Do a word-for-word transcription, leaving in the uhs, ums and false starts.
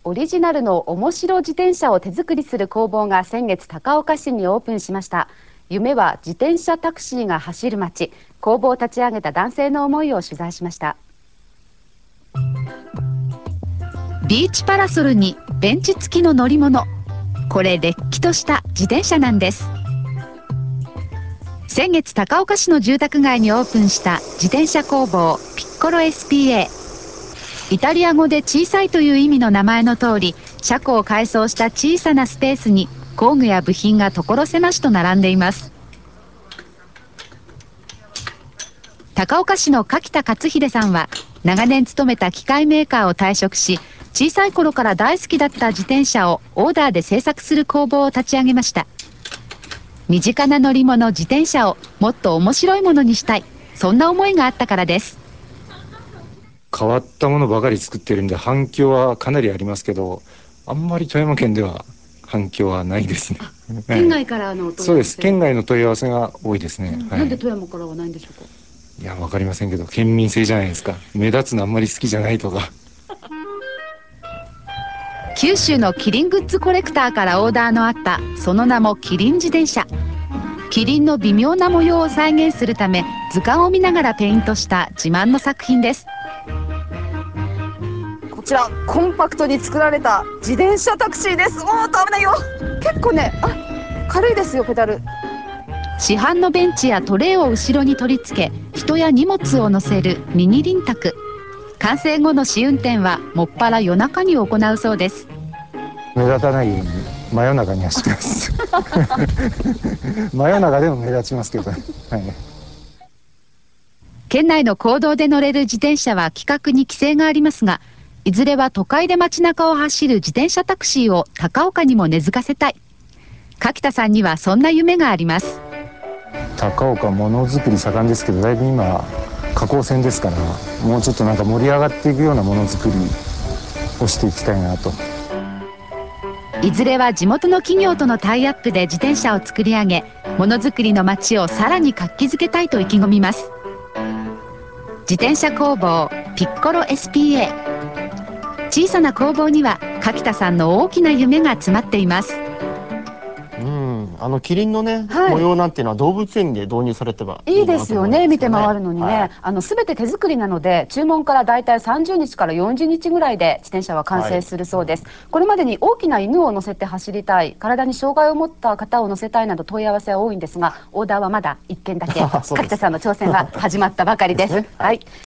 オリジナルの面白自転車を手作りする工房が先月高岡市にオープンしました。夢は自転車タクシーが走る街。工房を立ち上げた男性の思いを取材しました。 ビーチパラソルにベンチ付きの乗り物、これれっきとした自転車なんです。先月高岡市の住宅街にオープンした自転車工房ピッコロ エスピーエー。 イタリア語で小さいという意味の名前の通り、車庫を改装した小さなスペースに工具や部品が所狭しと並んでいます。高岡市の柿田勝秀さんは長年勤めた機械メーカーを退職し、小さい頃から大好きだった自転車をオーダーで製作する工房を立ち上げました。身近な乗り物自転車をもっと面白いものにしたい、そんな思いがあったからです。 変わったものばかり作ってるんで反響はかなりありますけど、あんまり富山県では反響はないですね。 県外からのお問い合わせ、 そうです。県外の問い合わせが多いですね。 うん、 はい、 なんで富山からはないんでしょうか。 いや、わかりませんけど、県民性じゃないですか。目立つのあんまり好きじゃないとか。 九州のキリングッズコレクターからオーダーのあったその名もキリン自転車。キリンの微妙な模様を再現するため図鑑を見ながらペイントした自慢の作品です。 こちらコンパクトに作られた自転車タクシーです。おーっと危ないよ。結構ね、あ、軽いですよ、ペダル。 市販のベンチやトレーを後ろに取り付け、人や荷物を乗せるミニ輪卓。完成後の試運転はもっぱら夜中に行うそうです。 目立たないように真夜中に走ってます。真夜中でも目立ちますけど、はい、 県内の公道で乗れる自転車は規格に規制がありますが、いずれは都会で街中を走る自転車タクシーを高岡にも根付かせたい。柿田さんにはそんな夢があります。 高岡ものづくり盛んですけど、だいぶ今下降線ですから、もうちょっとなんか盛り上がっていくようなものづくりをしていきたいなと。 いずれは地元の企業とのタイアップで自転車を作り上げ、ものづくりの街をさらに活気づけたいと意気込みます。自転車工房ピッコロ エスピーエー。 小さな工房には柿田さんの大きな夢が詰まっています。 うん、あのキリンのね、 はい、 模様なんていうのは動物園で導入されてばいいいいですよね。見て回るのにね、 はい、 あの全て手作りなので、注文からだいたいさんじゅうにちからよんじゅうにちぐらいで自転車は完成するそうです、はい、これまでに大きな犬を乗せて走りたい、体に障害を持った方を乗せたいなど問い合わせは多いんですが、オーダーはまだいっけんだけ。柿田さんの挑戦は始まったばかりです。ですね、はい、